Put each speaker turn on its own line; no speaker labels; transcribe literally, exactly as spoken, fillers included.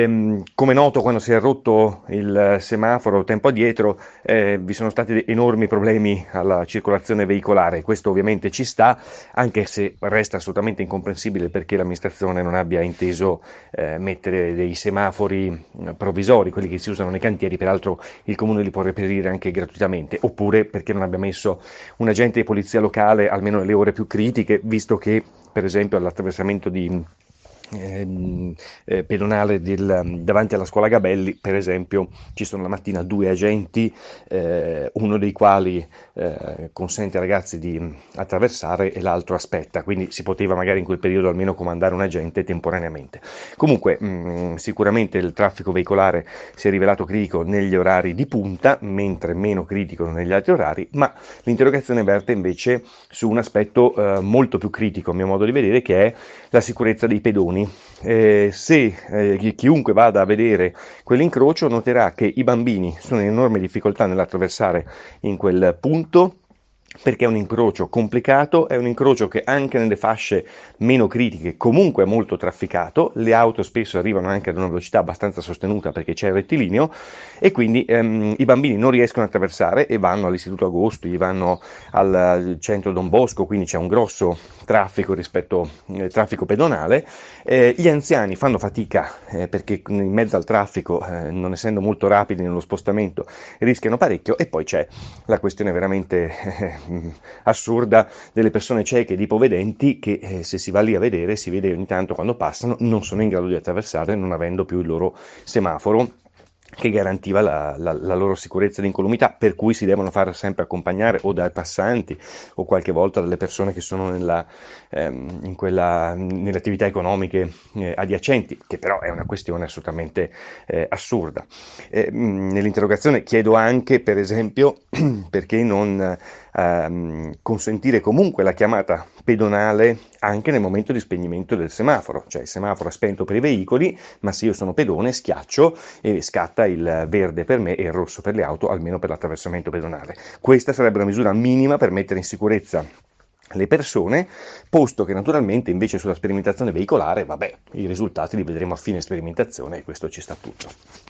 Ehm, come noto, quando si è rotto il semaforo tempo addietro, eh, vi sono stati enormi problemi alla circolazione veicolare. Questo ovviamente ci sta, anche se resta assolutamente incomprensibile perché l'amministrazione non abbia inteso eh, mettere dei semafori eh, provvisori, quelli che si usano nei cantieri. Peraltro il comune li può reperire anche gratuitamente, oppure perché non abbia messo un agente di polizia locale almeno nelle ore più critiche, visto che per esempio all'attraversamento di ehm, eh, pedonale del- davanti alla scuola Gabelli, per esempio, ci sono la mattina due agenti, eh, uno dei quali eh, consente ai ragazzi di attraversare e l'altro aspetta, quindi si poteva magari in quel periodo almeno comandare un agente temporaneamente. Comunque, mh, sicuramente il traffico veicolare si è rivelato critico negli orari di punta, mentre meno critico negli altri orari, ma l'interrogazione verte invece su un aspetto eh, molto più critico, a mio modo di vedere, che è la sicurezza dei pedoni. Eh, se eh, chiunque vada a vedere quell'incrocio noterà che i bambini sono in enorme difficoltà nell'attraversare in quel punto, perché è un incrocio complicato, è un incrocio che anche nelle fasce meno critiche comunque è molto trafficato, le auto spesso arrivano anche ad una velocità abbastanza sostenuta perché c'è il rettilineo, e quindi ehm, i bambini non riescono a attraversare e vanno all'Istituto Agosti, vanno al, al centro Don Bosco, quindi c'è un grosso traffico rispetto al eh, traffico pedonale. Eh, gli anziani fanno fatica eh, perché in mezzo al traffico, eh, non essendo molto rapidi nello spostamento, rischiano parecchio. E poi c'è la questione veramente eh, assurda delle persone cieche ed ipovedenti che eh, se si va lì a vedere, si vede ogni tanto quando passano, non sono in grado di attraversare, non avendo più il loro semaforo che garantiva la, la, la loro sicurezza ed incolumità, per cui si devono far sempre accompagnare o dai passanti o qualche volta dalle persone che sono nella, ehm, in quella, nelle attività economiche eh, adiacenti, che però è una questione assolutamente eh, assurda. Eh, mh, nell'interrogazione chiedo anche, per esempio, perché non ehm, consentire comunque la chiamata pedonale anche nel momento di spegnimento del semaforo, cioè il semaforo è spento per i veicoli, ma se io sono pedone schiaccio e scatta il verde per me e il rosso per le auto, almeno per l'attraversamento pedonale. Questa sarebbe una misura minima per mettere in sicurezza le persone, posto che naturalmente invece sulla sperimentazione veicolare, vabbè, i risultati li vedremo a fine sperimentazione e questo ci sta tutto.